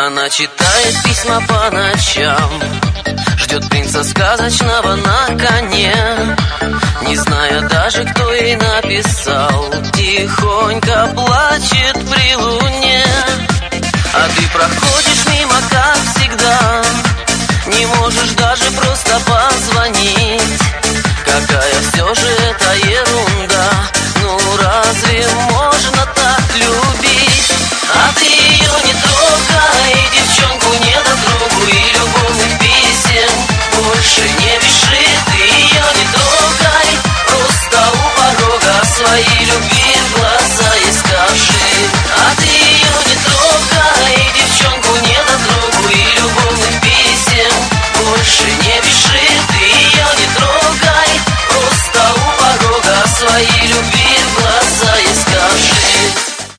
Она читает письма по ночам, ждет принца сказочного на коне, не зная даже, кто ей написал, тихонько плачет при луне. А ты проходишь мимо, как всегда, не можешь даже просто позвонить. Какая все же это ерунда, ну разве можно